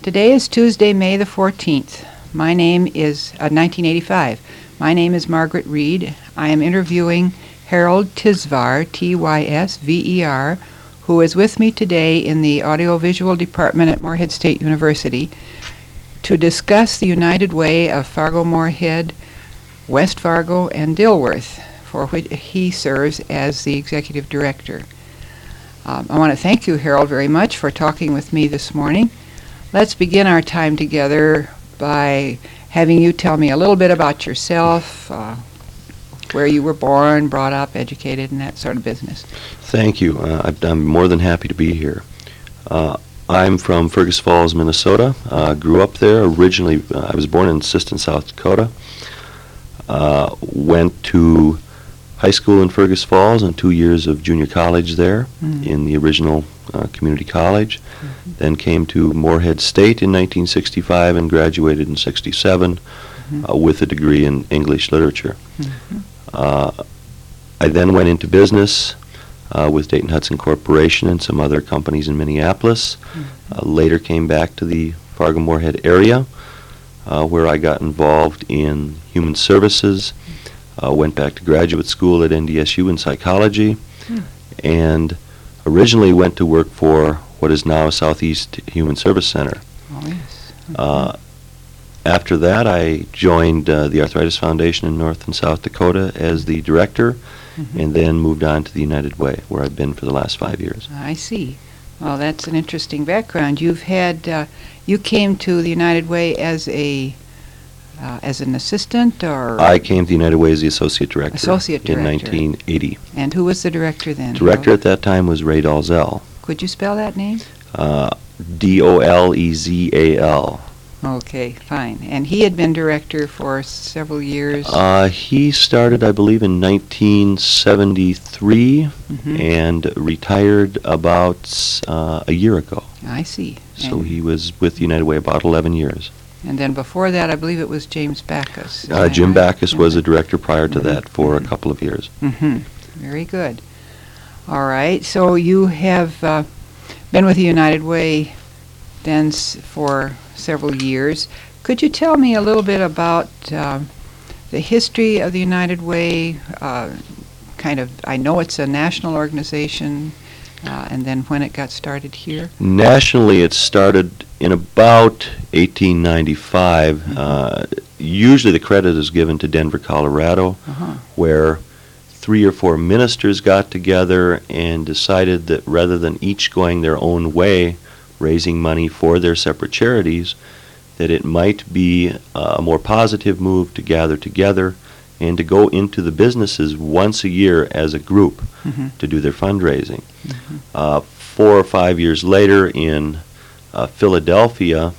Today is Tuesday, May the 14th. My name is 1985. My name is Margaret Reed. I am interviewing Harold Tysver, T-Y-S-V-E-R, who is with me today in the audiovisual department at Moorhead State University to discuss the United Way of Fargo-Moorhead, West Fargo, and Dilworth, for which he serves as the executive director. I want to thank you, Harold, very much for talking with me this morning. Let's begin our time together by having you tell me a little bit about yourself, where you were born, brought up, educated, and that sort of business. Thank you. I'm more than happy to be here. I'm from Fergus Falls, Minnesota. Grew up there. Originally, I was born in Siston, South Dakota. Went to high school in Fergus Falls and 2 years of junior college there in the original community college. Then came to Moorhead State in 1965 and graduated in 67 with a degree in English literature. I then went into business with Dayton Hudson Corporation and some other companies in Minneapolis. Later came back to the Fargo-Moorhead area where I got involved in human services. Went back to graduate school at NDSU in psychology, and originally went to work for what is now Southeast Human Service Center. Oh, yes. After that, I joined the Arthritis Foundation in North and South Dakota as the director, and then moved on to the United Way, where I've been for the last 5 years. I see. Well, that's an interesting background. You've had, you came to the United Way as an assistant, or? I came to the United Way as the associate director. Associate director. In 1980. And who was the director then? Director at that time was Ray Dalzell. Could you spell that name? Dolezal. Okay, fine. And he had been director for several years? He started, I believe, in 1973 and retired about a year ago. I see. So he was with the United Way about 11 years. And then before that, I believe it was James Backus. Jim Backus was a director prior to that for a couple of years. Very good. All right. So you have been with the United Way then for several years. Could you tell me a little bit about the history of the United Way? I know it's a national organization, and then when it got started here? Nationally, it started in about 1895. Usually the credit is given to Denver, Colorado, where 3 or 4 ministers got together and decided that rather than each going their own way, raising money for their separate charities, that it might be a more positive move to gather together and to go into the businesses once a year as a group to do their fundraising. 4 or 5 years later in Philadelphia,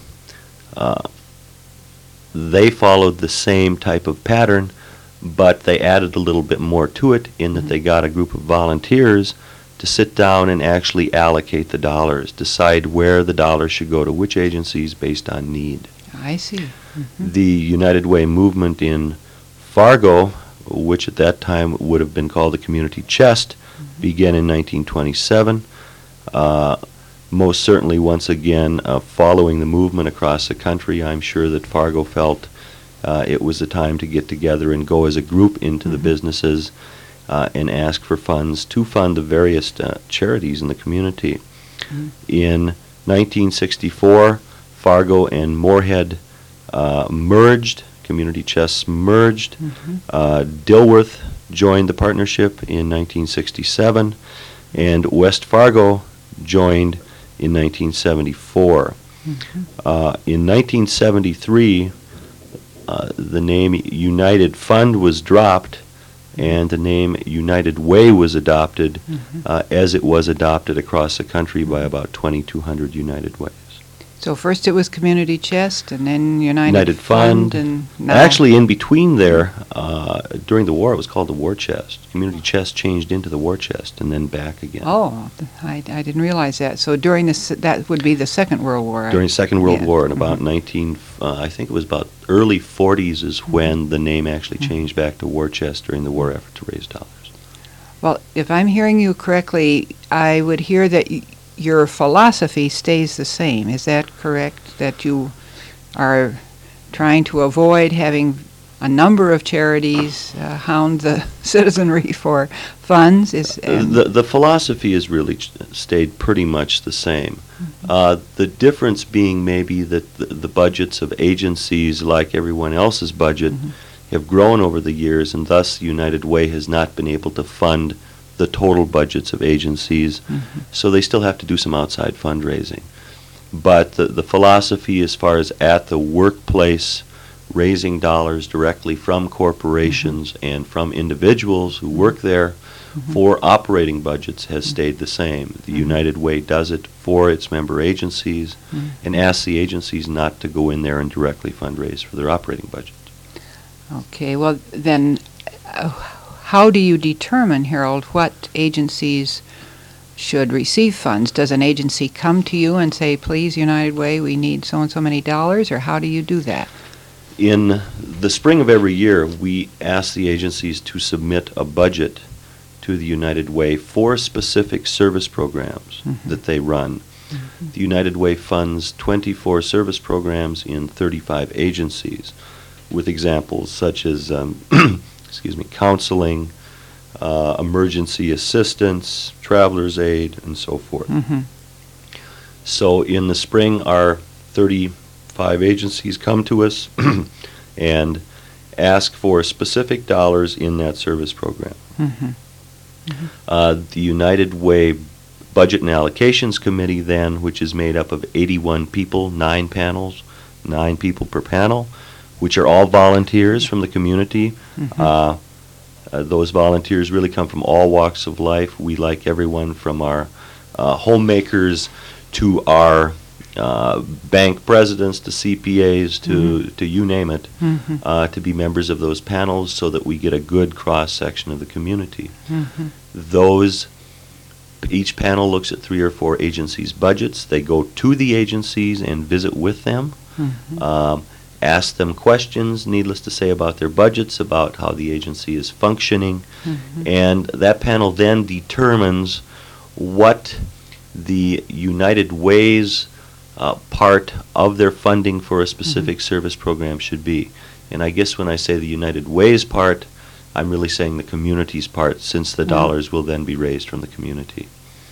they followed the same type of pattern, but they added a little bit more to it in that they got a group of volunteers to sit down and actually allocate the dollars, decide where the dollars should go to which agencies based on need. I see. The United Way movement in Fargo, which at that time would have been called the Community Chest, began in 1927. Most certainly, once again, following the movement across the country, I'm sure that Fargo felt it was the time to get together and go as a group into the businesses and ask for funds to fund the various charities in the community. In 1964, Fargo and Moorhead merged, Community Chests merged. Dilworth joined the partnership in 1967, and West Fargo joined in 1974. In 1973, the name United Fund was dropped, and the name United Way was adopted, as it was adopted across the country by about 2,200 United Ways. So first it was Community Chest, and then United Fund. And now Actually, in between there, during the war, it was called the War Chest. Community Chest changed into the War Chest, and then back again. Oh, I didn't realize that. So during this, that would be the Second World War. During the Second World War, in about I think it was about early 40s is when the name actually changed back to War Chest during the war effort to raise dollars. Well, if I'm hearing you correctly, I would hear that your philosophy stays the same. Is that correct? That you are trying to avoid having a number of charities hound the citizenry for funds? The philosophy has really stayed pretty much the same. The difference being maybe that the budgets of agencies, like everyone else's budget, have grown over the years, and thus United Way has not been able to fund the total budgets of agencies, so they still have to do some outside fundraising. But the philosophy as far as at the workplace, raising dollars directly from corporations and from individuals who work there for operating budgets has stayed the same. The United Way does it for its member agencies and asks the agencies not to go in there and directly fundraise for their operating budget. Okay, well then, how do you determine, Harold, what agencies should receive funds? Does an agency come to you and say, please, United Way, we need so and so many dollars, or how do you do that? In the spring of every year, we ask the agencies to submit a budget to the United Way for specific service programs that they run. The United Way funds 24 service programs in 35 agencies, with examples such as counseling, emergency assistance, traveler's aid, and so forth. So in the spring, our 35 agencies come to us and ask for specific dollars in that service program. The United Way Budget and Allocations Committee then, which is made up of 81 people, 9 panels, 9 people per panel, which are all volunteers from the community. Those volunteers really come from all walks of life. We like everyone from our homemakers to our bank presidents to CPAs to you name it, to be members of those panels so that we get a good cross-section of the community. Each panel looks at 3 or 4 agencies' budgets. They go to the agencies and visit with them, ask them questions, needless to say, about their budgets, about how the agency is functioning, and that panel then determines what the United Way's part of their funding for a specific service program should be. And I guess when I say the United Way's part, I'm really saying the community's part, since the dollars will then be raised from the community.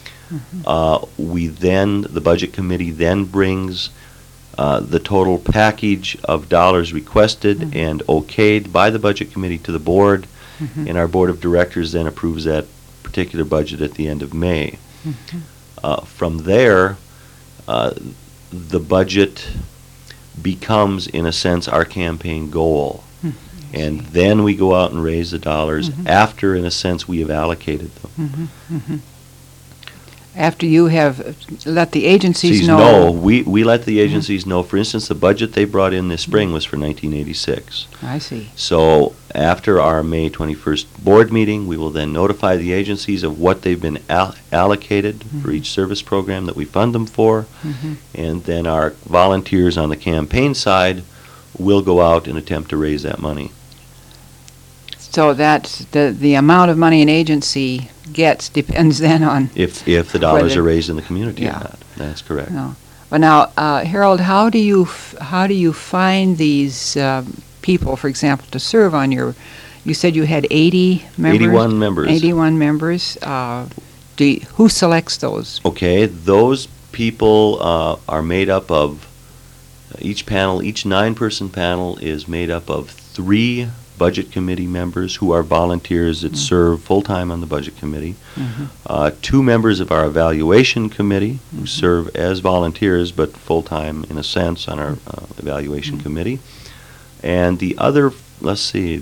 The budget committee then brings the total package of dollars requested and okayed by the budget committee to the board, and our board of directors then approves that particular budget at the end of May. From there, the budget becomes, in a sense, our campaign goal. And then we go out and raise the dollars after, in a sense, we have allocated them. After you have let the agencies know? No, we let the agencies know. For instance, the budget they brought in this spring was for 1986. I see. So after our May 21st board meeting, we will then notify the agencies of what they've been allocated for each service program that we fund them for. And then our volunteers on the campaign side will go out and attempt to raise that money. So that's the amount of money an agency gets depends then on if the dollars are raised in the community or not. That's correct. No. But now, Harold, how do you find these people, for example, to serve on your? You said you had 80 members. 81 members. 81 members. Who selects those? Okay, those people are made up of each 9-person panel is made up of 3 budget committee members who are volunteers that serve full-time on the budget committee, 2 members of our evaluation committee who serve as volunteers but full-time in a sense on our evaluation committee, and the other 4,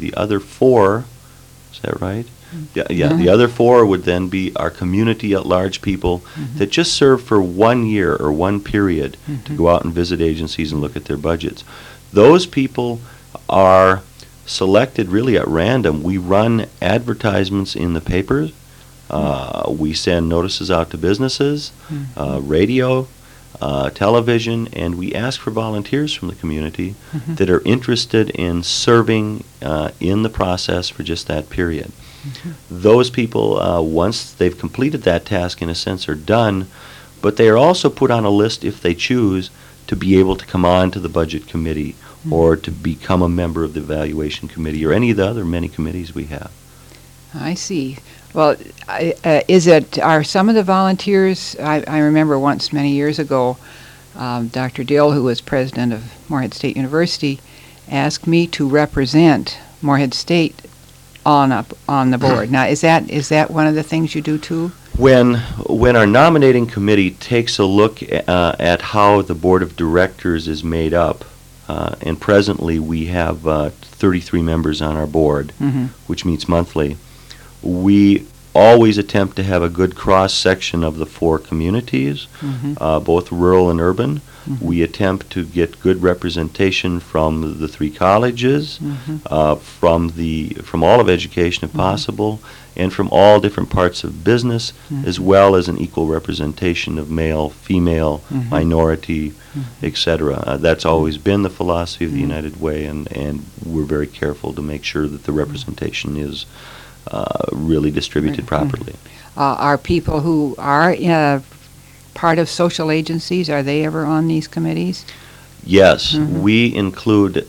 is that right? The other 4 would then be our community at large people that just serve for 1 year or 1 period to go out and visit agencies and look at their budgets. Those people are selected really at random. We run advertisements in the papers. We send notices out to businesses, radio, television, and we ask for volunteers from the community that are interested in serving in the process for just that period. Those people, once they've completed that task, in a sense, are done, but they are also put on a list if they choose to be able to come on to the budget committee or to become a member of the evaluation committee or any of the other many committees we have. I see. Well, are some of the volunteers, I remember once many years ago, Dr. Dill, who was president of Morehead State University, asked me to represent Morehead State on the board. Now, is that one of the things you do too? When our nominating committee takes a look at how the board of directors is made up, and presently we have 33 members on our board, which meets monthly, we always attempt to have a good cross-section of the four communities, both rural and urban. We attempt to get good representation from the three colleges, from all of education if possible, and from all different parts of business, as well as an equal representation of male, female, minority, etc. That's always been the philosophy of the United Way, and we're very careful to make sure that the representation is really distributed properly. Are people who are part of social agencies, are they ever on these committees? Yes, we include,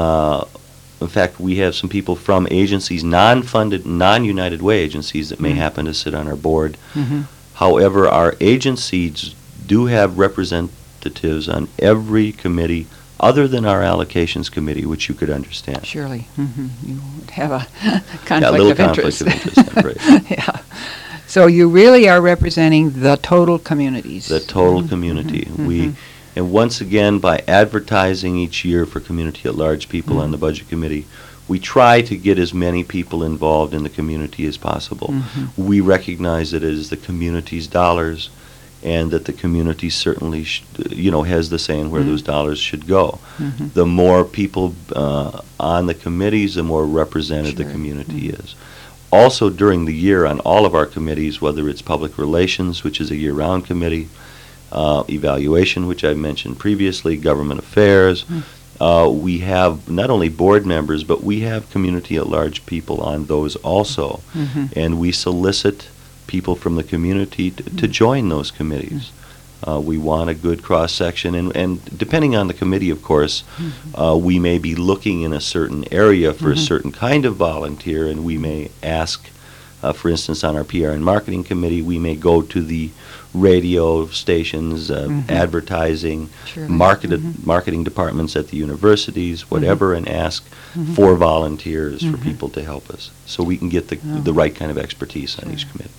in fact, we have some people from agencies, non-funded, non-United Way agencies that may happen to sit on our board. However, our agencies do have representatives on every committee other than our allocations committee, which you could understand. Surely. You would have a conflict Yeah, a little of interest. conflict of interest, right. Yeah. So you really are representing the total communities. The total community. And once again, by advertising each year for community at large people on the budget committee, we try to get as many people involved in the community as possible. We recognize that it is the community's dollars, and that the community certainly, has the say in where those dollars should go. The more people on the committees, the more represented the community is. Also, during the year on all of our committees, whether it's public relations, which is a year-round committee, evaluation, which I mentioned previously, government affairs, we have not only board members, but we have community at large people on those also. And we solicit people from the community to join those committees. We want a good cross-section, and depending on the committee, of course, we may be looking in a certain area for a certain kind of volunteer, and we may ask, for instance, on our PR and marketing committee, we may go to the radio stations, advertising, marketing departments at the universities, whatever, and ask for volunteers, for people to help us, so we can get the right kind of expertise on each committee.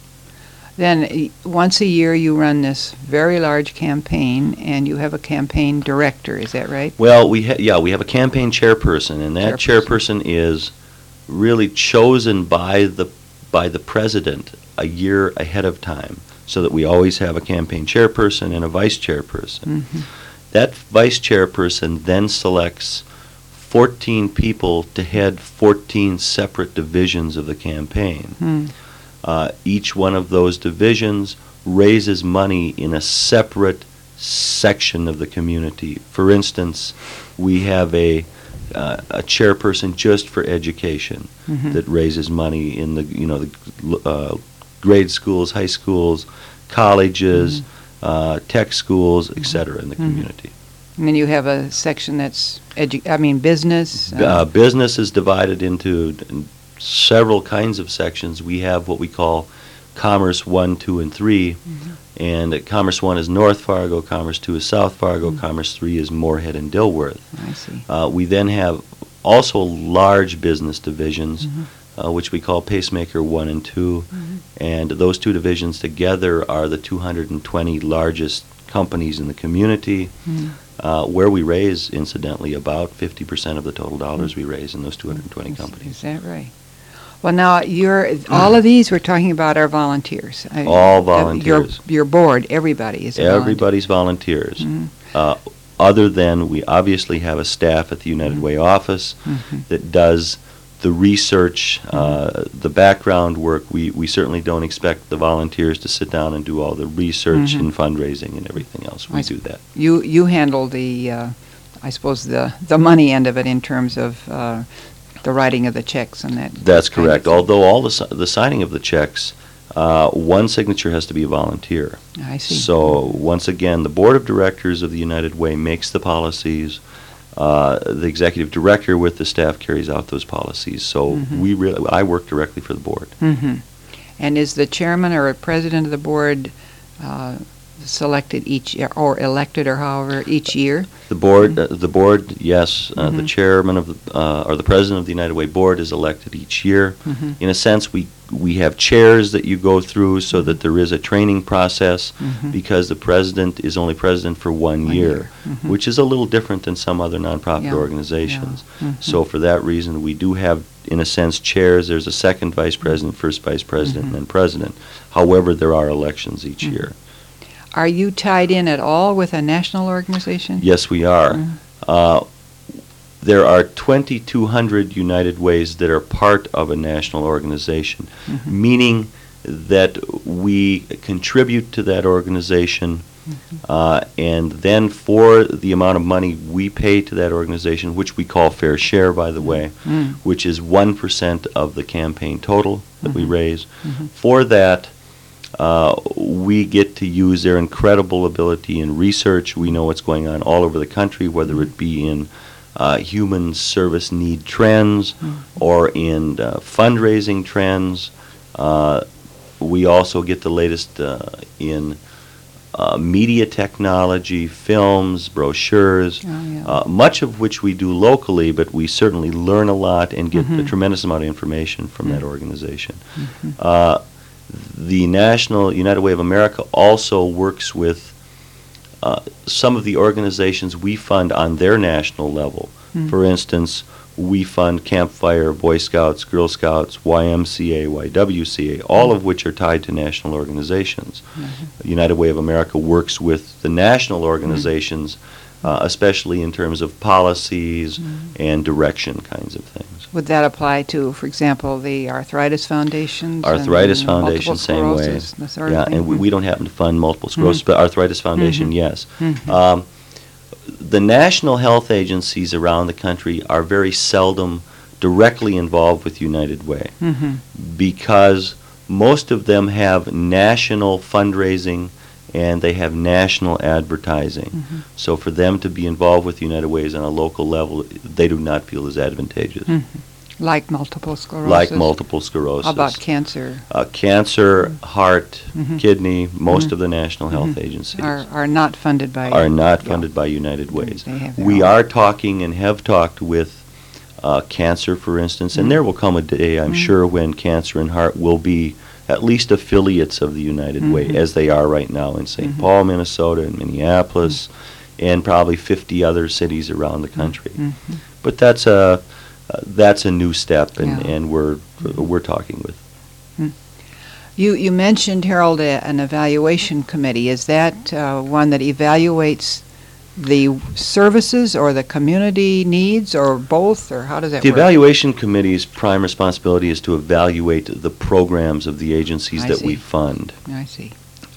Then once a year you run this very large campaign, and you have a campaign director, is that right? Well, we have a campaign chairperson, and that chairperson is really chosen by the president a year ahead of time, so that we always have a campaign chairperson and a vice chairperson. That vice chairperson then selects 14 people to head 14 separate divisions of the campaign. Each one of those divisions raises money in a separate section of the community. For instance, we have a chairperson just for education that raises money in the grade schools, high schools, colleges, tech schools, etc. in the community. And then you have a section that's business. Business is divided into several kinds of sections. We have what we call Commerce 1, 2, and 3, and Commerce 1 is North Fargo, Commerce 2 is South Fargo, Commerce 3 is Morehead and Dilworth. I see. We then have also large business divisions, which we call Pacemaker 1 and 2, and those two divisions together are the 220 largest companies in the community, where we raise, incidentally, about 50% of the total dollars we raise in those 220 companies. Is that right? Well, now, all of these we're talking about are volunteers. All volunteers. Your board, everybody is a volunteer. Everybody's volunteers. Other than we obviously have a staff at the United Way office that does the research, the background work. We certainly don't expect the volunteers to sit down and do all the research and fundraising and everything else. We do that. You handle the, I suppose, the money end of it in terms of the writing of the checks and that. That's correct. Although all the signing of the checks one signature has to be a volunteer. I see. So once again, the board of directors of the United Way makes the policies. The executive director with the staff carries out those policies. So I work directly for the board. And is the chairman or president of the board selected each year, or elected, or however, each year? The board, yes. The chairman of or the president of the United Way board is elected each year. In a sense, we have chairs that you go through so that there is a training process, because the president is only president for 1 year, which is a little different than some other nonprofit organizations. So for that reason, we do have, in a sense, chairs. There's a second vice president, first vice president, and then president. However, there are elections each year. Are you tied in at all with a national organization? Yes, we are. There are 2,200 United Ways that are part of a national organization, meaning that we contribute to that organization, and then for the amount of money we pay to that organization, which we call fair share, by the way, which is 1% of the campaign total that we raise, for that, we get to use their incredible ability in research. We know what's going on all over the country, whether it be in human service need trends or in fundraising trends. We also get the latest in media technology, films, brochures, much of which we do locally, but we certainly learn a lot and get a tremendous amount of information from that organization. The National United Way of America also works with some of the organizations we fund on their national level. For instance, we fund Campfire, Boy Scouts, Girl Scouts, YMCA, YWCA, all of which are tied to national organizations. United Way of America works with the national organizations, especially in terms of policies and direction kinds of things. Would that apply to, for example, the Arthritis Foundations? Arthritis Foundation, same way. Yeah, and we don't happen to fund multiple sclerosis, but Arthritis Foundation, yes. The national health agencies around the country are very seldom directly involved with United Way, because most of them have national fundraising and they have national advertising. So for them to be involved with United Ways on a local level, they do not feel is advantageous. Like multiple sclerosis? Like multiple sclerosis. How about cancer? Cancer, heart, kidney, most of the national health agencies are not funded by... Are not funded by United Ways. We are talking and have talked with cancer, for instance, and there will come a day, I'm sure, when cancer and heart will be at least affiliates of the United Way, as they are right now in St. Paul, Minnesota, and Minneapolis, and probably 50 other cities around the country. But that's a new step, and we're talking with. You mentioned, Harold, an evaluation committee. Is that one that evaluates the services or the community needs, or both, or how does that work? The evaluation committee's prime responsibility is to evaluate the programs of the agencies that we fund. I see.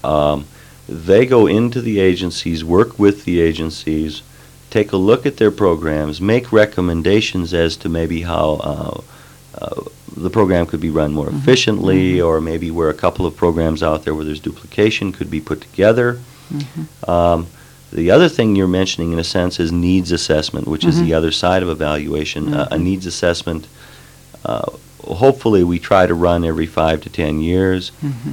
They go into the agencies, work with the agencies, take a look at their programs, make recommendations as to maybe how the program could be run more efficiently, or maybe where a couple of programs out there where there's duplication could be put together. The other thing you're mentioning, in a sense, is needs assessment, which is the other side of evaluation. A needs assessment, hopefully we try to run every 5 to 10 years.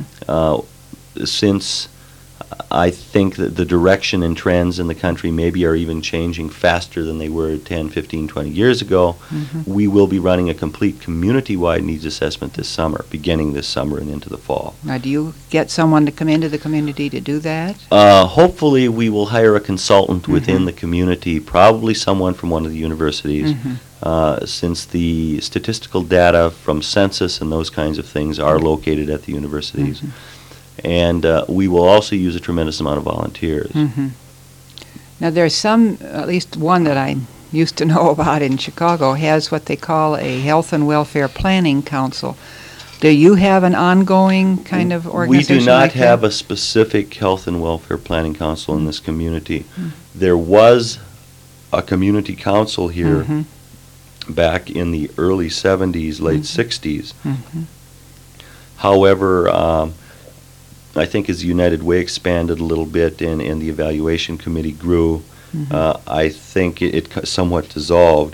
Since I think that the direction and trends in the country maybe are even changing faster than they were 10, 15, 20 years ago, we will be running a complete community-wide needs assessment this summer, beginning this summer and into the fall. Now, do you get someone to come into the community to do that? Hopefully we will hire a consultant within the community, probably someone from one of the universities, since the statistical data from census and those kinds of things are located at the universities. And we will also use a tremendous amount of volunteers. Now, there's some, at least one that I used to know about in Chicago, has what they call a Health and Welfare Planning Council. Do you have an ongoing kind of organization? We do not like have that? a specific Health and Welfare Planning Council in this community. There was a community council here back in the early 70s, late 60s. However, I think as the United Way expanded a little bit and the evaluation committee grew, I think it somewhat dissolved.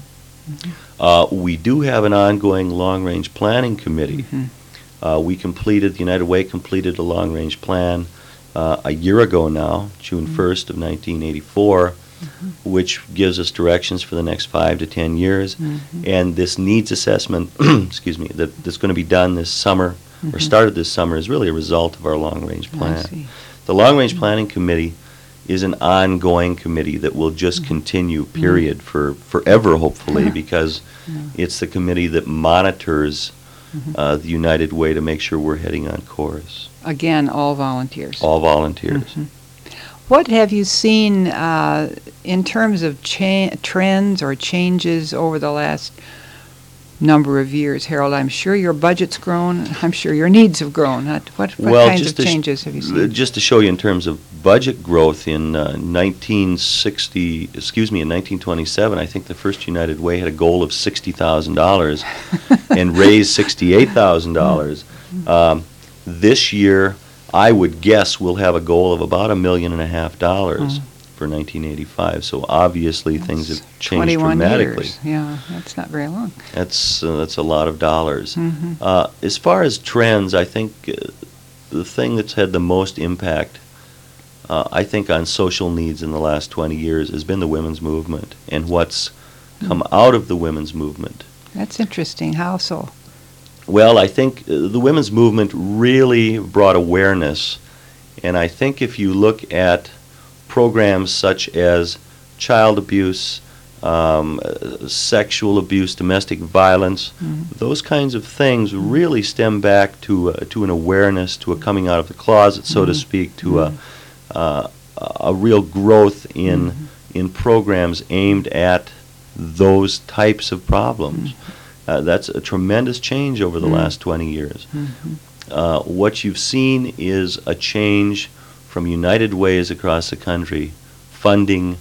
We do have an ongoing long-range planning committee. The United Way completed a long-range plan a year ago now, June 1st of 1984, which gives us directions for the next 5 to 10 years. And this needs assessment, excuse me, that's going to be done this summer, or started this summer, is really a result of our long-range plan. The long-range planning committee is an ongoing committee that will just continue, period, for forever, hopefully, because it's the committee that monitors the United Way to make sure we're heading on course. Again, all volunteers. All volunteers. What have you seen in terms of trends or changes over the last number of years, Harold? I'm sure your budget's grown. I'm sure your needs have grown. What kinds of changes have you seen? Just to show you in terms of budget growth in 1927, I think the first United Way had a goal of $60,000 and raised $68,000. This year, I would guess we'll have a goal of about $1.5 million for 1985. So obviously things have changed 21 dramatically. Years. Yeah, that's not very long. That's a lot of dollars. As far as trends, I think the thing that's had the most impact, I think, on social needs in the last 20 years has been the women's movement and what's come out of the women's movement. That's interesting. How so? Well, I think the women's movement really brought awareness, and I think if you look at programs such as child abuse, sexual abuse, domestic violence, those kinds of things really stem back to an awareness, to a coming out of the closet, so to speak, to a real growth in programs aimed at those types of problems. That's a tremendous change over the last 20 years. What you've seen is a change from United Ways across the country funding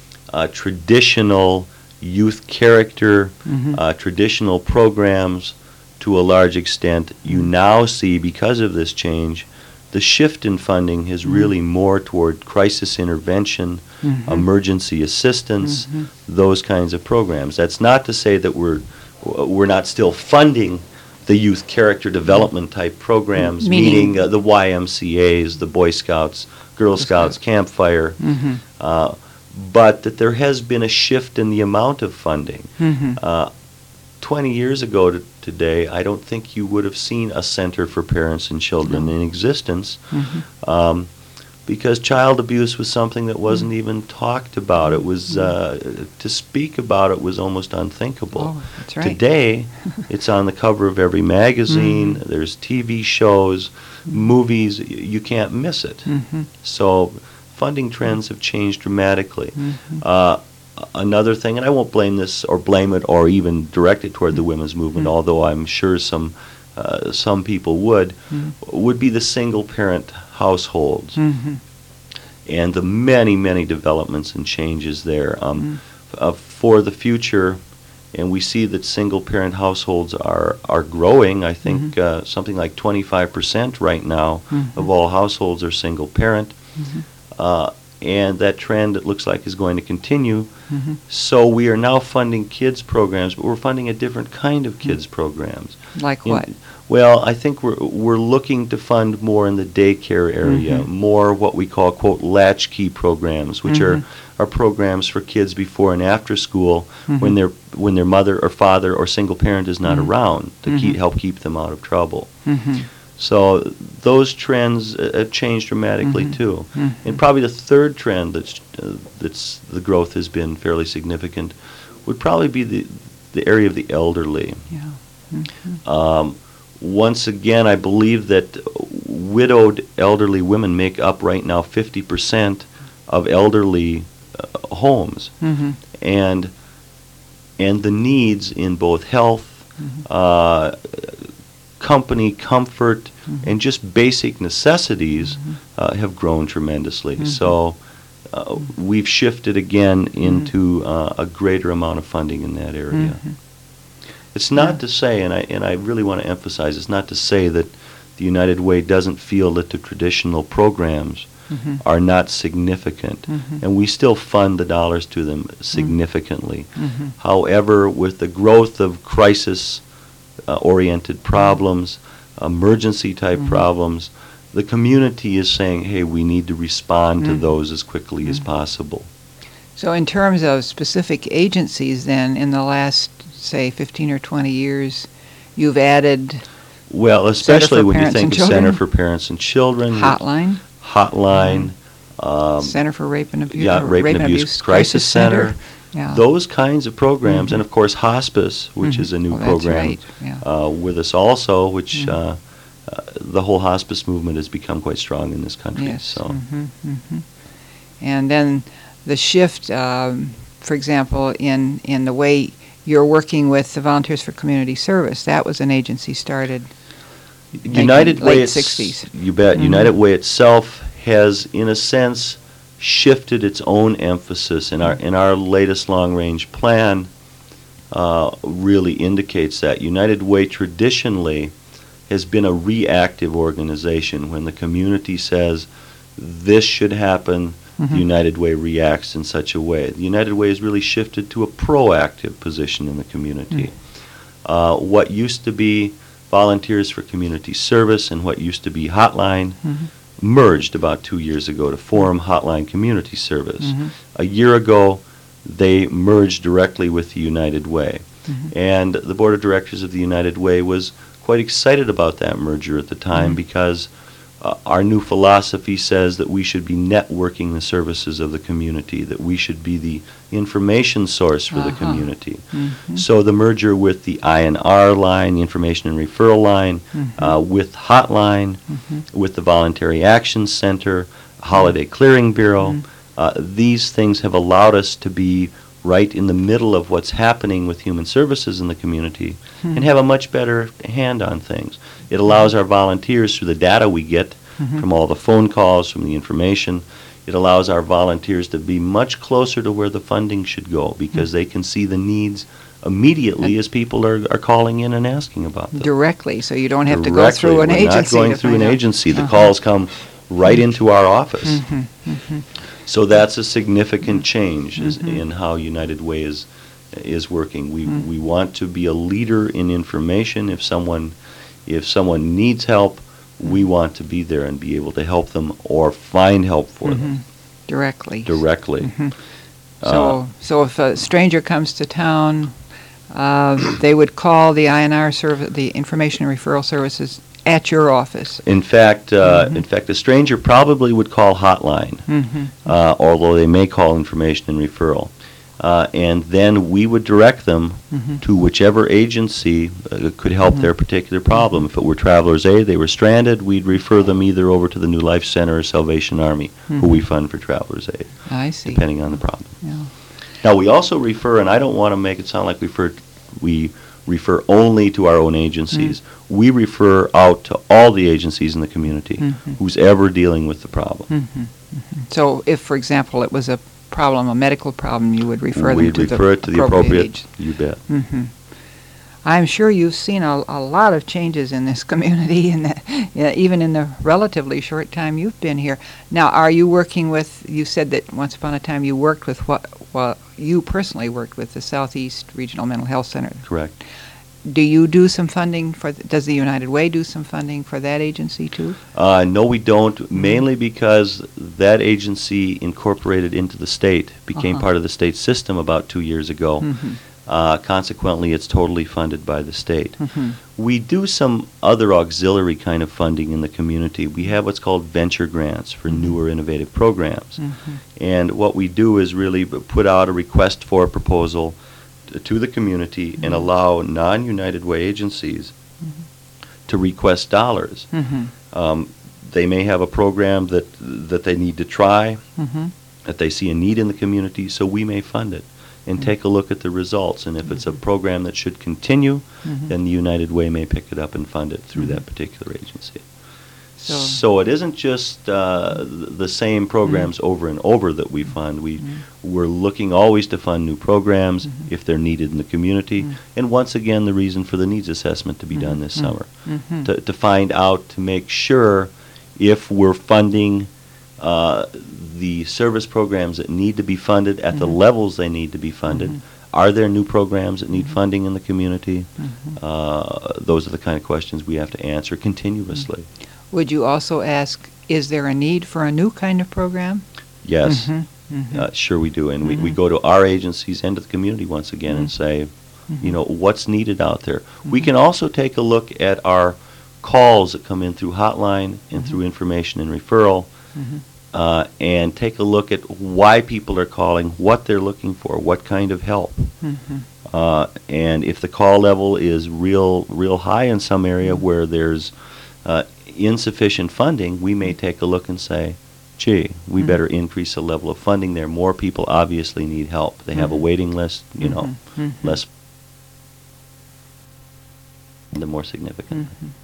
traditional youth character, traditional programs to a large extent. You now see, because of this change, the shift in funding is really more toward crisis intervention, emergency assistance, those kinds of programs. That's not to say that we're not still funding the youth character development type programs, meaning the YMCAs, the Boy Scouts, Girl Scouts, Campfire, but that there has been a shift in the amount of funding. 20 years ago to today, I don't think you would have seen a Center for Parents and Children in existence, because child abuse was something that wasn't even talked about. It was, to speak about it was almost unthinkable. Oh, that's right. Today, it's on the cover of every magazine. There's TV shows, movies. You can't miss it. So funding trends have changed dramatically. Another thing, and I won't blame this or blame it or even direct it toward the women's movement, although I'm sure some people would be the single-parent households and the many, many developments and changes there. For the future, and we see that single-parent households are growing. I think something like 25% right now of all households are single-parent. And that trend, it looks like, is going to continue. So we are now funding kids programs, but we're funding a different kind of kids programs. Like what? Well, I think we're looking to fund more in the daycare area, more what we call, quote, latchkey programs, which are programs for kids before and after school when their mother or father or single parent is not around to help keep them out of trouble. So those trends have changed dramatically too. And probably the third trend that's the growth has been fairly significant would probably be the area of the elderly. Once again, I believe that widowed elderly women make up right now 50% of elderly homes, and the needs in both health, company, comfort, and just basic necessities have grown tremendously. So we've shifted again into a greater amount of funding in that area. It's not to say, and I really want to emphasize, it's not to say that the United Way doesn't feel that the traditional programs are not significant, and we still fund the dollars to them significantly. However, with the growth of crisis-oriented problems, emergency-type problems, the community is saying, hey, we need to respond to those as quickly as possible. So in terms of specific agencies then, in the last, say, 15 or 20 years, you've added Well, especially when you Parents think and of Center Children? for Parents and Children. Hotline, Center for Rape and Abuse, Rape and Abuse Crisis Center. Yeah. Those kinds of programs, and of course Hospice, which is a new That's program right. Yeah. with us also, which the whole hospice movement has become quite strong in this country. Yes. So, And then the shift, for example, in the way you're working with the Volunteers for Community Service, that was an agency started United Way, late 60s. You bet. United Way itself has, in a sense, shifted its own emphasis. In our latest long-range plan, really indicates that United Way traditionally has been a reactive organization. When the community says this should happen, the United Way reacts in such a way. The United Way has really shifted to a proactive position in the community. What used to be Volunteers for Community Service and what used to be Hotline merged about 2 years ago to form Hotline Community Service. A year ago, they merged directly with the United Way. And the Board of Directors of the United Way was quite excited about that merger at the time because our new philosophy says that we should be networking the services of the community, that we should be the information source for the community. So the merger with the INR line, the Information and Referral line, with Hotline, with the Voluntary Action Center, Holiday Clearing Bureau, these things have allowed us to be right in the middle of what's happening with human services in the community and have a much better hand on things. It allows our volunteers, through the data we get from all the phone calls, from the information, it allows our volunteers to be much closer to where the funding should go because they can see the needs immediately as people are calling in and asking about them. Directly, so you don't have to go through an We're agency. not going through an agency. The calls come right into our office. So that's a significant change in how United Way is working. We want to be a leader in information. If someone needs help, we want to be there and be able to help them or find help for them Directly. So if a stranger comes to town, they would call the INR service, the Information and Referral Services, at your office. In fact, a stranger probably would call Hotline, although they may call Information and Referral. And then we would direct them to whichever agency could help their particular problem. If it were Travelers Aid, they were stranded, we'd refer them either over to the New Life Center or Salvation Army, who we fund for Travelers Aid, I see. depending on the problem. Yeah. Now, we also refer, and I don't want to make it sound like we refer only to our own agencies. We refer out to all the agencies in the community who's ever dealing with the problem. So if, for example, it was a problem, a medical problem, you would refer them We'd to refer it to the appropriate, agency. you bet. I'm sure you've seen a lot of changes in this community, even in the relatively short time you've been here. Now, are you working with, you said that once upon a time you worked with you personally worked with the Southeast Regional Mental Health Center. Correct. Do you do some funding does the United Way do some funding for that agency too? No, we don't, mainly because that agency incorporated into the state, became part of the state system about 2 years ago. Consequently, it's totally funded by the state. We do some other auxiliary kind of funding in the community. We have what's called venture grants for newer innovative programs. And what we do is really put out a request for a proposal to the community and allow non-United Way agencies to request dollars. They may have a program that they need to try, that they see a need in the community, so we may fund it and take a look at the results. And if it's a program that should continue, then the United Way may pick it up and fund it through that particular agency. So it isn't just the same programs over and over that we fund. We're looking always to fund new programs if they're needed in the community. And once again, the reason for the needs assessment to be done this summer, to find out, to make sure if we're funding the service programs that need to be funded at the levels they need to be funded. Are there new programs that need funding in the community? Those are the kind of questions we have to answer continuously. Would you also ask, is there a need for a new kind of program? Yes, sure we do. And we go to our agencies and to the community once again and say, you know, what's needed out there. We can also take a look at our calls that come in through hotline and through information and referral, and take a look at why people are calling, what they're looking for, what kind of help. And if the call level is real high in some area where there's insufficient funding, we may take a look and say, gee, we better increase the level of funding there. More people obviously need help. They have a waiting list, you know, less, the more significant.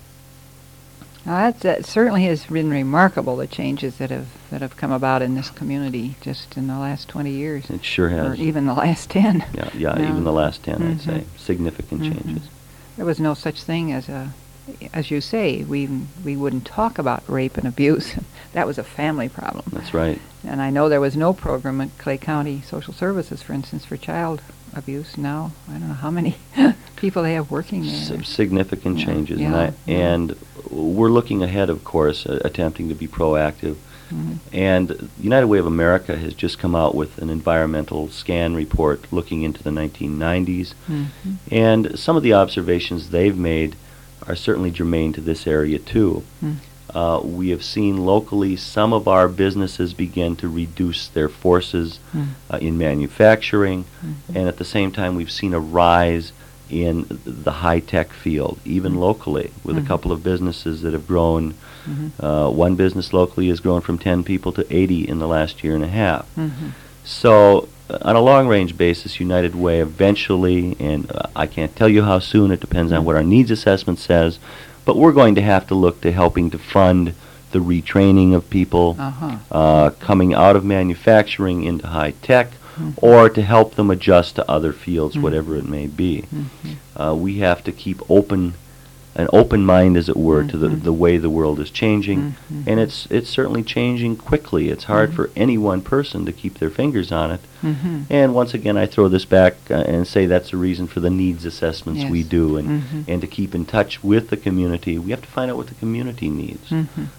Now that certainly has been remarkable, the changes that have come about in this community just in the last 20 years. It sure has. Or even the last 10. Yeah, even the last 10, I'd say. Significant changes. There was no such thing as you say, we wouldn't talk about rape and abuse. That was a family problem. That's right. And I know there was no program at Clay County Social Services, for instance, for child abuse. Now, I don't know how many people they have working there. Significant changes. And we're looking ahead, of course, attempting to be proactive. And United Way of America has just come out with an environmental scan report looking into the 1990s. And some of the observations they've made are certainly germane to this area, too. We have seen locally some of our businesses begin to reduce their forces in manufacturing, and at the same time we've seen a rise in the high-tech field, even locally, with a couple of businesses that have grown. One business locally has grown from 10 people to 80 in the last year and a half. So on a long-range basis, United Way eventually, and I can't tell you how soon, it depends on what our needs assessment says, but we're going to have to look to helping to fund the retraining of people coming out of manufacturing into high-tech, or to help them adjust to other fields, whatever it may be. We have to keep an open mind, as it were, to the way the world is changing, and it's certainly changing quickly. It's hard for any one person to keep their fingers on it. And once again, I throw this back and say that's the reason for the needs assessments we do, and to keep in touch with the community. We have to find out what the community needs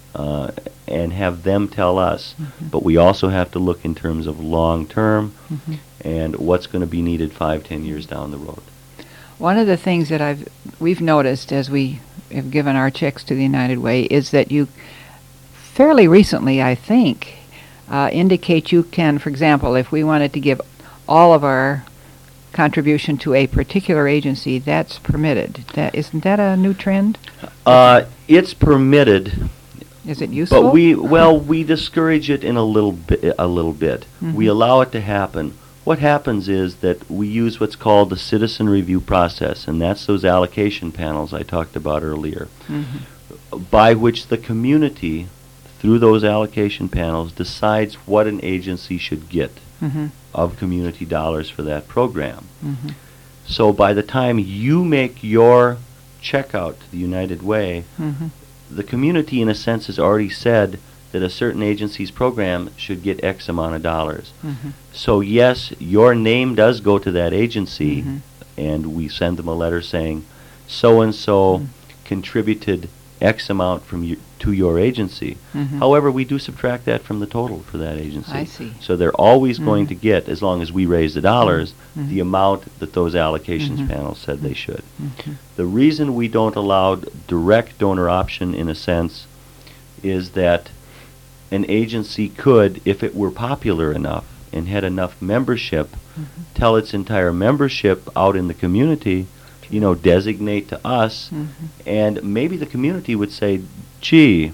and have them tell us. But we also have to look in terms of long-term and what's going to be needed 5-10 years down the road. One of the things that we've noticed as we have given our checks to the United Way is that you fairly recently, I think, indicate you can, for example, if we wanted to give all of our contribution to a particular agency, that's permitted. Isn't that a new trend? It's permitted. Is it useful? But we discourage it in a little bit. We allow it to happen. What happens is that we use what's called the citizen review process, and that's those allocation panels I talked about earlier, by which the community, through those allocation panels, decides what an agency should get of community dollars for that program. So by the time you make your check out to the United Way, the community, in a sense, has already said that a certain agency's program should get X amount of dollars. So yes, your name does go to that agency, and we send them a letter saying, so-and-so contributed X amount to your agency. However, we do subtract that from the total for that agency. I see. So they're always going to get, as long as we raise the dollars, the amount that those allocations panels said they should. The reason we don't allow direct donor option, in a sense, is that an agency could, if it were popular enough and had enough membership, tell its entire membership out in the community, designate to us, and maybe the community would say, gee,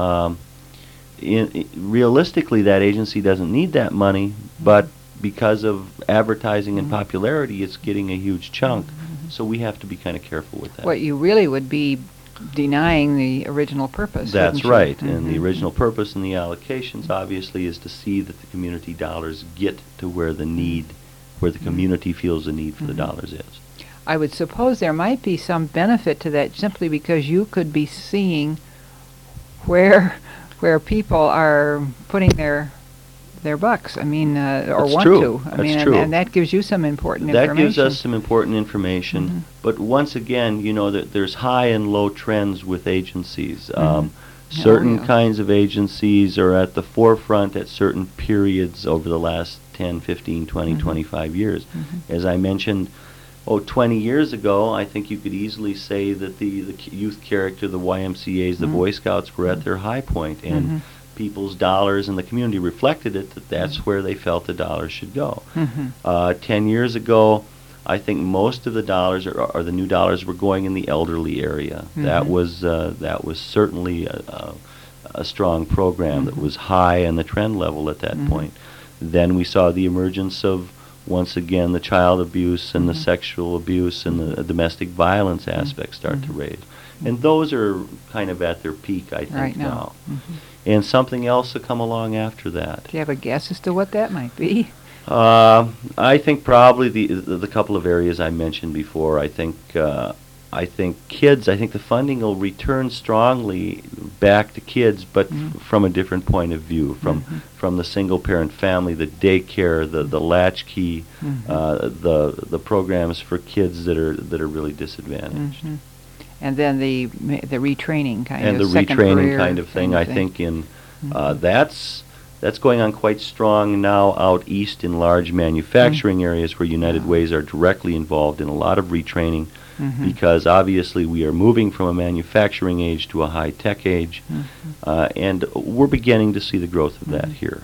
realistically that agency doesn't need that money, but because of advertising and popularity, it's getting a huge chunk, so we have to be kind of careful with that. What you really would be denying the original purpose. That's wouldn't you? right. And the Mhm. original purpose in the allocations, obviously, is to see that the community dollars get to where the need, where the community feels the need for the dollars is. I would suppose there might be some benefit to that simply because you could be seeing where people are putting their bucks. I mean, or That's want true. to. I That's mean, true. and that gives you some important That information. gives us some important information. But once again, that there's high and low trends with agencies. Certain yeah. kinds of agencies are at the forefront at certain periods over the last 10, 15, 20, 25 years. As I mentioned, 20 years ago, I think you could easily say that the youth character, the YMCA's, the Boy Scouts were at their high point, and people's dollars and the community reflected it, that's where they felt the dollars should go. 10 years ago, I think most of the dollars or the new dollars were going in the elderly area. That was certainly a strong program that was high on the trend level at that point. Then we saw the emergence of, once again, the child abuse and the sexual abuse and the domestic violence aspects start to raise. And those are kind of at their peak, I think, Right now. now. And something else to come along after that. Do you have a guess as to what that might be? I think probably the couple of areas I mentioned before. I think kids. I think the funding will return strongly back to kids, but from a different point of view, from the single parent family, the daycare, the latchkey, the programs for kids that are really disadvantaged. And then the retraining kind And of the second retraining career kind of thing, I think that's going on quite strong now out east in large manufacturing areas where United Ways are directly involved in a lot of retraining because obviously we are moving from a manufacturing age to a high-tech age, and we're beginning to see the growth of that here.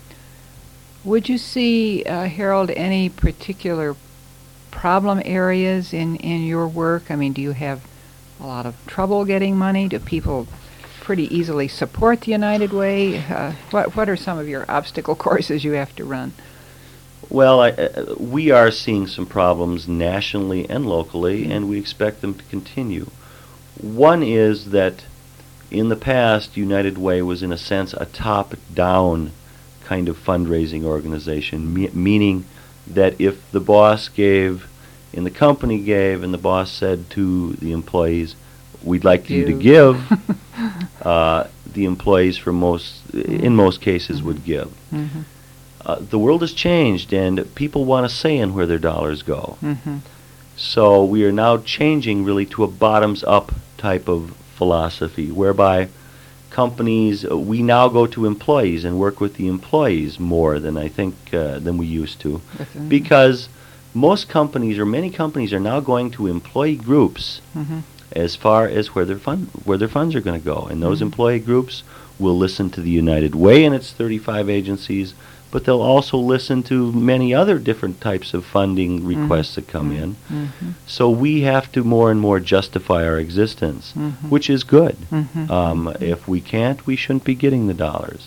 Would you see, Harold, any particular problem areas in your work? I mean, do you have a lot of trouble getting money? Do people pretty easily support the United Way? What are some of your obstacle courses you have to run? Well, we are seeing some problems nationally and locally, and we expect them to continue. One is that in the past, United Way was, in a sense, a top-down kind of fundraising organization, meaning that if the boss gave, and the company gave, and the boss said to the employees, "We'd like you to give," the employees, in most cases, would give. The world has changed, and people want a say in where their dollars go. So we are now changing really to a bottoms-up type of philosophy, whereby companies, we now go to employees and work with the employees more than I think than we used to, because most companies or many companies are now going to employee groups as far as where their funds are going to go, and those employee groups will listen to the United Way and its 35 agencies, but they'll also listen to many other different types of funding requests that come in. So we have to more and more justify our existence, which is good. If we can't, we shouldn't be getting the dollars.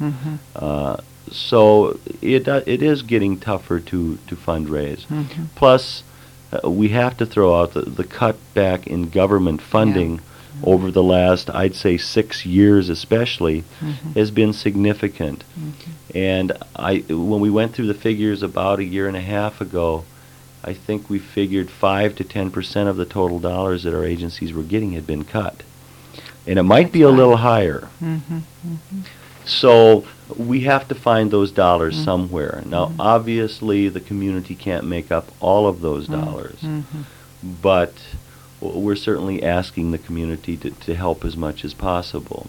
So it is getting tougher to fundraise. Plus, we have to throw out the cutback in government funding over the last, I'd say 6 years especially, has been significant. And when we went through the figures about a year and a half ago, I think we figured 5 to 10% of the total dollars that our agencies were getting had been cut. And it might be a little higher. So we have to find those dollars somewhere. Now, obviously, the community can't make up all of those dollars, but we're certainly asking the community to help as much as possible.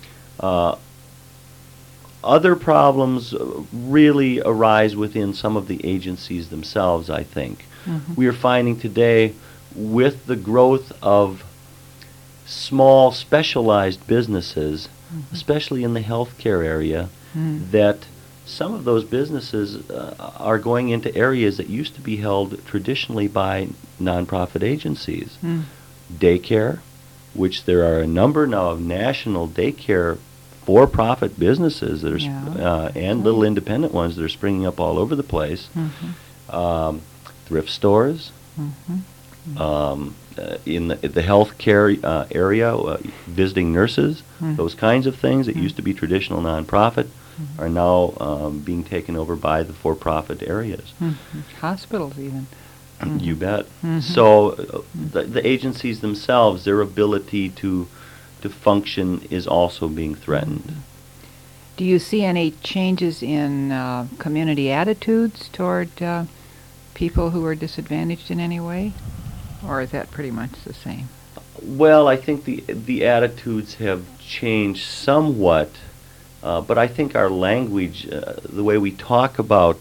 Other problems really arise within some of the agencies themselves, I think. We are finding today, with the growth of small specialized businesses, especially in the healthcare area, that some of those businesses are going into areas that used to be held traditionally by nonprofit agencies. Daycare, which there are a number now of national daycare for-profit businesses that are and little independent ones that are springing up all over the place. Thrift stores, In the healthcare area, visiting nurses, those kinds of things that used to be traditional nonprofit are now being taken over by the for-profit areas. Hospitals even. You bet. So the agencies themselves, their ability to function is also being threatened. Do you see any changes in community attitudes toward people who are disadvantaged in any way? Or is that pretty much the same? Well, I think the attitudes have changed somewhat, but I think our language, the way we talk about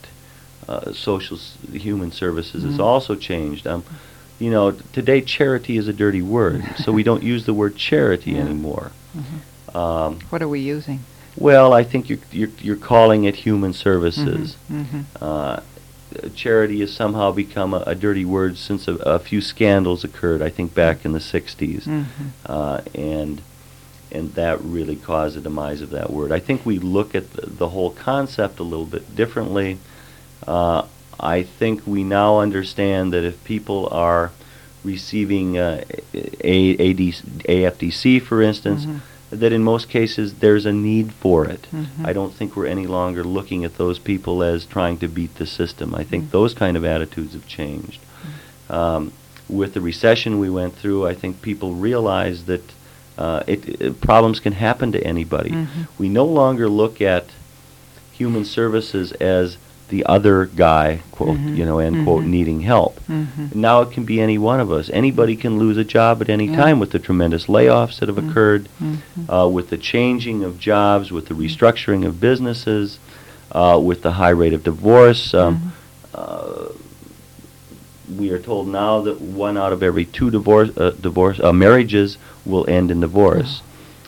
human services, has also changed. Today charity is a dirty word, so we don't use the word charity anymore. What are we using? Well, I think you're calling it human services. Charity has somehow become a dirty word since a few scandals occurred, I think back in the 60s. And that really caused the demise of that word. I think we look at the whole concept a little bit differently. I think we now understand that if people are receiving AFDC, for instance, that in most cases there's a need for it. I don't think we're any longer looking at those people as trying to beat the system. I think those kind of attitudes have changed. With the recession we went through, I think people realized that problems can happen to anybody. We no longer look at human services as the other guy, quote, end quote, needing help. Now it can be any one of us. Anybody can lose a job at any time with the tremendous layoffs that have occurred, with the changing of jobs, with the restructuring of businesses, with the high rate of divorce. We are told now that 1 out of every 2 marriages will end in divorce.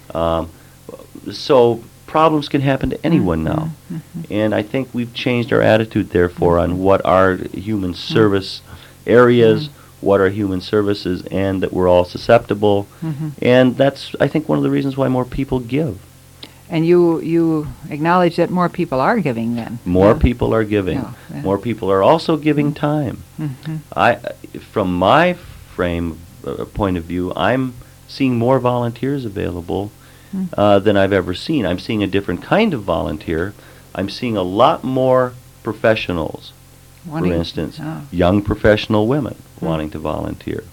So problems can happen to anyone now. And I think we've changed our attitude, therefore, on what are human service areas, what are human services, and that we're all susceptible. And that's, I think, one of the reasons why more people give. And you acknowledge that more people are giving then? More people are giving. More people are also giving time. From my point of view, I'm seeing more volunteers available than I've ever seen. I'm seeing a different kind of volunteer. I'm seeing a lot more professionals, for instance, young professional women wanting to volunteer.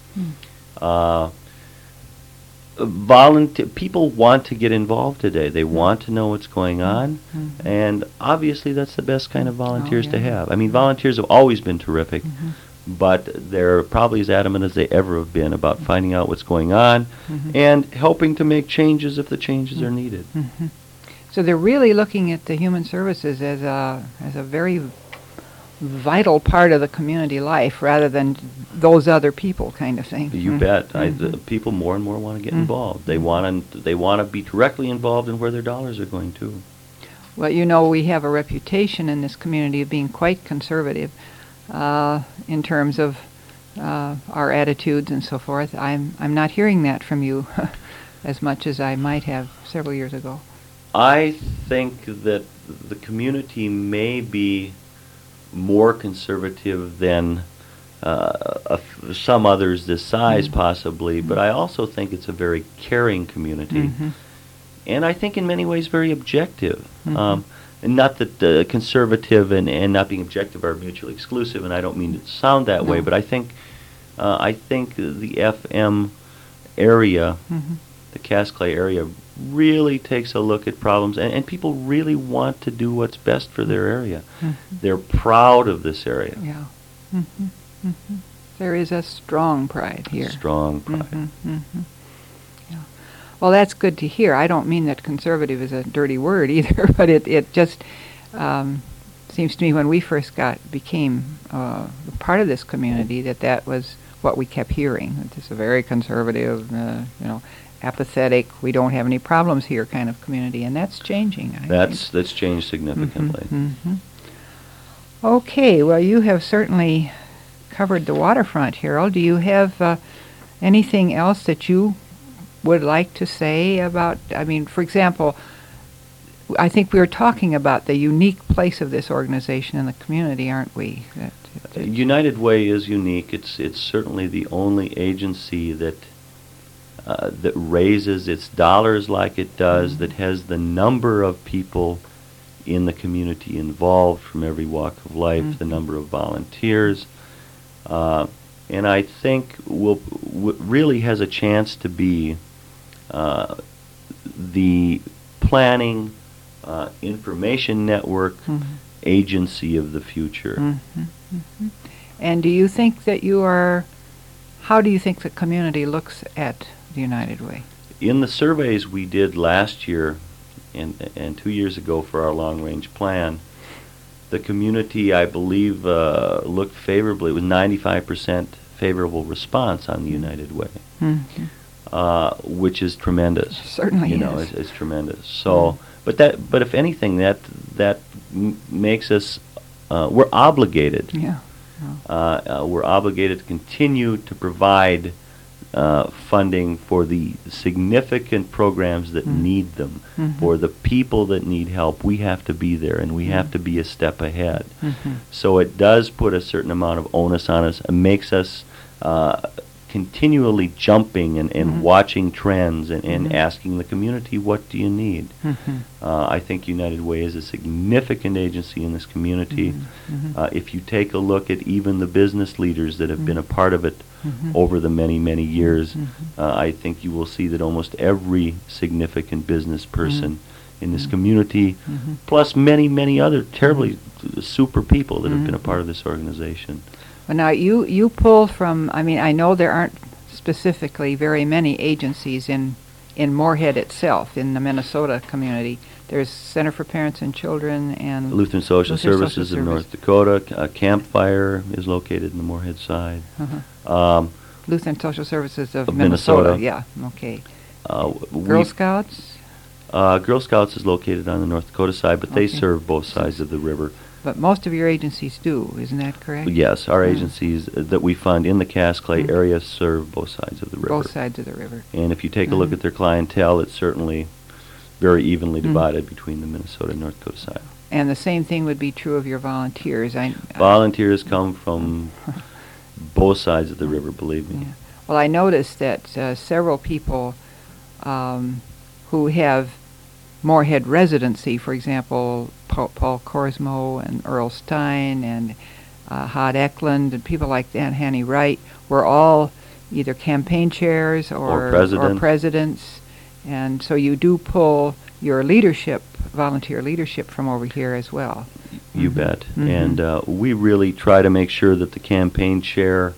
People want to get involved today. They want to know what's going on, and obviously that's the best kind of volunteers to have. I mean, volunteers have always been terrific, but they're probably as adamant as they ever have been about finding out what's going on and helping to make changes if the changes are needed. So they're really looking at the human services as a very vital part of the community life rather than those other people kind of thing. You bet. People more and more want to get involved. They want to be directly involved in where their dollars are going to. Well, we have a reputation in this community of being quite conservative in terms of our attitudes and so forth. I'm not hearing that from you as much as I might have several years ago. I think that the community may be more conservative than some others this size, possibly, but I also think it's a very caring community. And I think in many ways very objective. And not that conservative and not being objective are mutually exclusive, and I don't mean to sound that way, but I think the FM area, the Cass Clay area, really takes a look at problems, and people really want to do what's best for their area. They're proud of this area. Yeah. There is a strong pride here. Strong pride. Yeah. Well, that's good to hear. I don't mean that conservative is a dirty word either, but it just seems to me when we first became part of this community that was what we kept hearing. That this is a very conservative, apathetic, we don't have any problems here kind of community, and that's changing. That's changed significantly. Okay, well, you have certainly covered the waterfront, Harold. Do you have anything else that you would like to say about, for example, I think we were talking about the unique place of this organization in the community, aren't we? United Way is unique. It's certainly the only agency that that raises its dollars like it does, that has the number of people in the community involved from every walk of life, the number of volunteers, and I think really has a chance to be the planning, information network agency of the future. And do you think that you are, how do you think the community looks at the United Way? In the surveys we did last year and 2 years ago for our long-range plan, the community, I believe, looked favorably. It was 95% favorable response on the United Way, which is tremendous. Certainly is. It's tremendous. So, but if anything, that makes us we're obligated. Yeah. We're obligated to continue to provide funding for the significant programs that need them, for the people that need help. We have to be there, and we have to be a step ahead. So it does put a certain amount of onus on us and makes us continually jumping and watching trends and asking the community, what do you need? I think United Way is a significant agency in this community. If you take a look at even the business leaders that have been a part of it over the many, many years, I think you will see that almost every significant business person in this community, plus many, many other terribly super people that have been a part of this organization. Well, now you pull from, I mean, I know there aren't specifically very many agencies in Moorhead itself, in the Minnesota community. There's Center for Parents and Children and Lutheran Social Services of North Dakota. Campfire is located in the Moorhead side. Lutheran Social Services of Minnesota. Yeah, okay. Girl Scouts? Girl Scouts is located on the North Dakota side, but they serve both sides of the river. But most of your agencies do, isn't that correct? Yes, our agencies that we fund in the Cass Clay area serve both sides of the river. Both sides of the river. And if you take a look at their clientele, it's certainly very evenly divided between the Minnesota and North Dakota side. And the same thing would be true of your volunteers. Volunteers come from both sides of the river, believe me. Yeah. Well, I noticed that several people who have Moorhead residency, for example, Paul Korsmo and Earl Stein and Hod Eklund and people like that, Hanny Wright, were all either campaign chairs or presidents. And so you do pull your leadership, volunteer leadership, from over here as well. You bet. And we really try to make sure that the campaign chair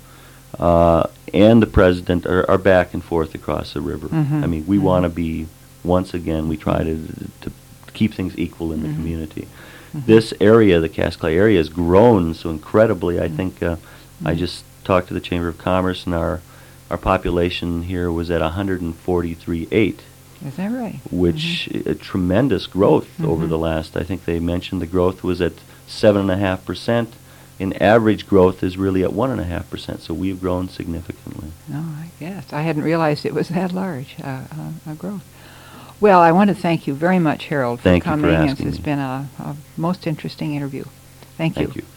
and the president are back and forth across the river. I mean, we want to be, once again, we try to keep things equal in the community. This area, the Cass Clay area, has grown so incredibly. I think I just talked to the Chamber of Commerce, and our population here was at 143.8. Is that right? Which a tremendous growth over the last. I think they mentioned the growth was at 7.5%. And average growth is really at 1.5%. So we've grown significantly. Oh, I guess I hadn't realized it was that large a growth. Well, I want to thank you very much, Harold, for coming. Thank you for asking It's been a most interesting interview. Thank you. Thank you.